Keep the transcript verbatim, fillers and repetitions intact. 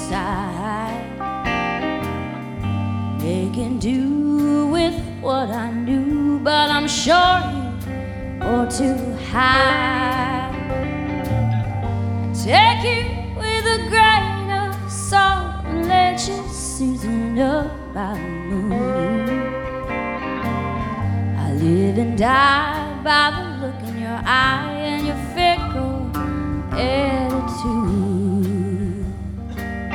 side, making do with what I knew, but I'm sure you ought to hide. Take it with a grain of salt and let you season up by the moon. I live and die by the look in your eye and your fickle air.